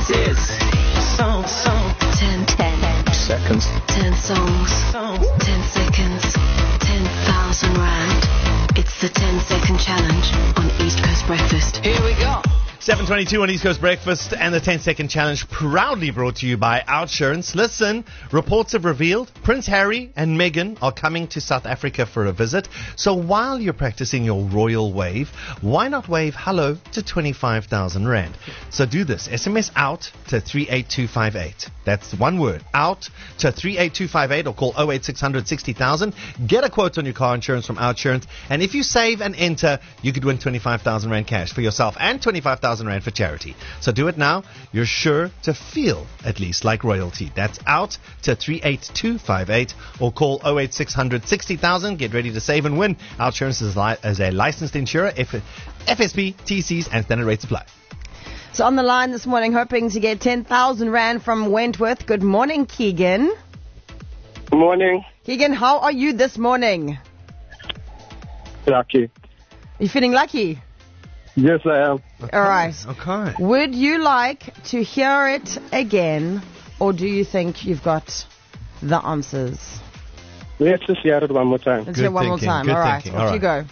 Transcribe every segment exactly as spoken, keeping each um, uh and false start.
This is song, song. ten, ten seconds. ten songs. Song. ten seconds. ten thousand rand. It's the ten second challenge on East Coast Breakfast. Here we go. seven twenty-two on East Coast Breakfast, and the ten second challenge proudly brought to you by Outsurance. Listen, reports have revealed Prince Harry and Meghan are coming to South Africa for a visit. So while you're practicing your royal wave, why not wave hello to twenty-five thousand rand? So do this. S M S out to three eight two five eight. That's one word, out to three eight two five eight, or call oh eight six hundred sixty thousand. Get a quote on your car insurance from Outsurance. And if you save and enter, you could win twenty-five thousand rand cash for yourself and twenty-five thousand rand for charity. So do it now. You're sure to feel at least like royalty. That's out to three eight two five eight, or call oh eight six hundred sixty thousand. Get ready to save and win. Outsurance is, li- is a licensed insurer, F- FSP, T Cs, and standard rates apply. So on the line this morning, hoping to get ten thousand rand from Wentworth. Good morning, Keegan. Good morning. Keegan, how are you this morning? Lucky. You feeling lucky? Yes, I am. Okay. All right. Okay. Would you like to hear it again, or do you think you've got the answers? Let's just hear it one more time. Let's Good hear it one more thinking, time. good All right. thinking. Off All you go.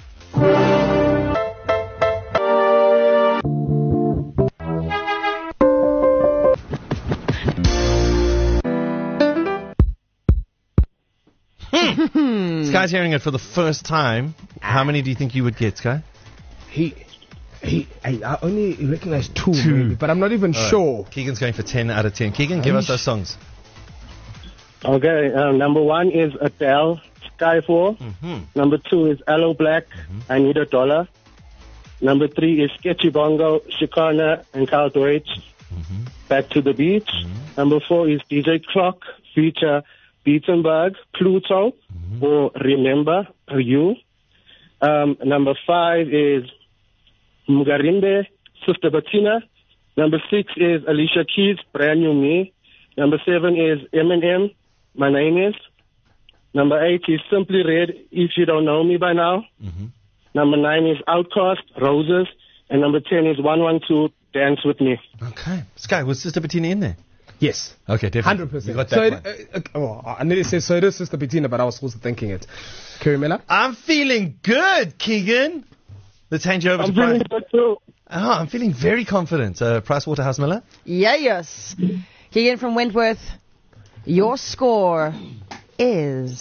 Sky's hearing it for the first time. How many do you think you would get, Sky? He, he, I, I only recognize two, Two. maybe, but I'm not even All right. sure. Keegan's going for ten out of ten. Keegan, give us those songs. Okay, um, number one is Adele, Skyfall. Mm-hmm. Number two is Aloe Black, I Need a Dollar. Number three is Sketchy Bongo, Shikana, and Carl Deutsch, Mm-hmm. Back to the Beach. Number four is D J Clock, feature Beatenberg, Pluto, Mm-hmm. or Remember You. Um, number five is Mugarimbe, Sister Bettina. Number six is Alicia Keys, Brand New Me. Number seven is Eminem, My Name Is. Number eight is Simply Red, If You Don't Know Me By Now. Mm-hmm. Number nine is Outkast, Roses. And number ten is one one two, Dance With Me. Okay. Sky, was Sister Bettina in there? Yes. Okay, definitely. one hundred percent. We got that So, one. it, uh, uh, oh, I nearly said, so it is Sister Bettina, but I was also thinking it. Kerry Miller? I'm feeling good, Keegan. Let's hand you over I'm to feeling Price. good too. Oh, I'm feeling very confident. Uh, Price Waterhouse Miller? Yeah, yes. Keegan from Wentworth, your score is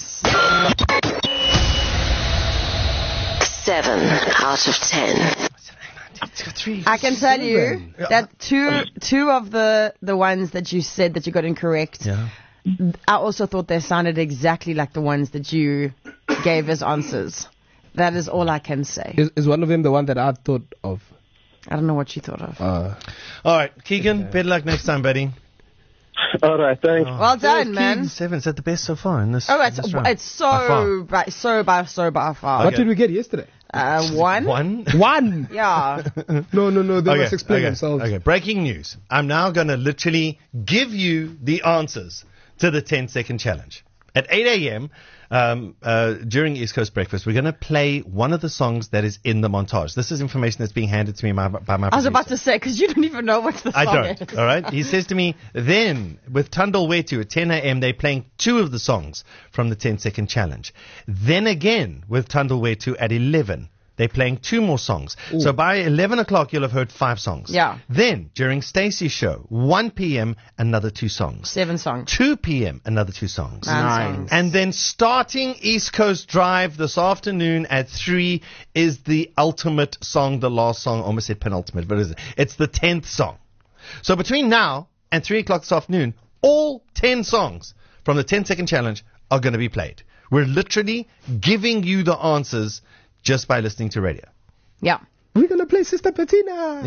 seven out of ten. It's got three. I can tell you Seven. that two two of the, the ones that you said that you got incorrect, Yeah. I also thought they sounded exactly like the ones that you gave as answers. That is all I can say. Is, is one of them the one that I thought of? I don't know what you thought of. Uh, All right, Keegan, better luck next time, buddy. All right, thanks. Well done, Yeah, man. Keegan, seven. Is that the best so far in this? Oh, in it's this round? it's By far. so by, so by so by far. What Okay. did we get yesterday? Uh, one. One? One! Yeah. No, no, no, they Okay, must explain okay, themselves. Okay, breaking news. I'm now going to literally give you the answers to the ten second challenge. At eight a.m., um, uh, during East Coast Breakfast, we're going to play one of the songs that is in the montage. This is information that's being handed to me by, by my I was about producer. to say because you don't even know what the I song don't. is. All right. He says to me, then with Tundal Wetu at ten a.m., they're playing two of the songs from the ten second challenge. Then again with Tundal Wetu at eleven, they're playing two more songs. So by eleven o'clock, you'll have heard five songs. Yeah. Then during Stacey's show, one p.m., another two songs. Seven songs. two p.m., another two songs. Nine songs. And then starting East Coast Drive this afternoon at three is the ultimate song, the last song. Almost said penultimate, but is it? It's the tenth song. So between now and three o'clock this afternoon, all ten songs from the ten second challenge are going to be played. We're literally giving you the answers just by listening to radio. Yeah. We're going to play Sister Bettina.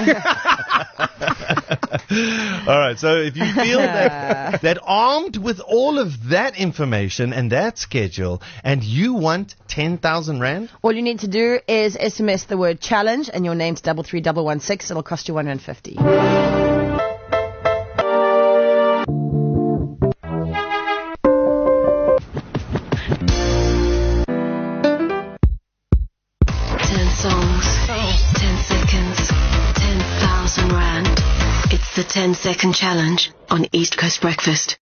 All right, so if you feel that, that armed with all of that information and that schedule, and you want ten thousand rand, All you need to do is S M S the word challenge and your name to double three double one six. It'll cost you one rand fifty. Ten songs, ten seconds, ten thousand rand. It's the ten second challenge on East Coast Breakfast.